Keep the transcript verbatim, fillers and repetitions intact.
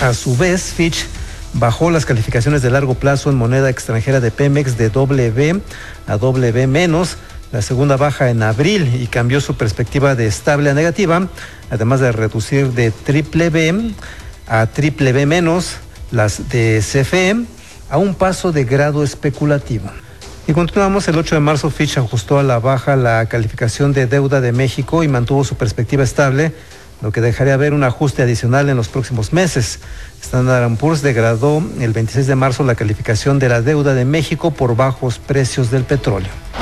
A su vez, Fitch bajó las calificaciones de largo plazo en moneda extranjera de Pemex de doble B a doble B menos, la segunda baja en abril, y cambió su perspectiva de estable a negativa, además de reducir de triple B a triple B menos las de C F E a un paso de grado especulativo. Y continuamos, el ocho de marzo Fitch ajustó a la baja la calificación de deuda de México y mantuvo su perspectiva estable, lo que dejaría ver un ajuste adicional en los próximos meses. Standard and Poor's degradó el veintiséis de marzo la calificación de la deuda de México por bajos precios del petróleo.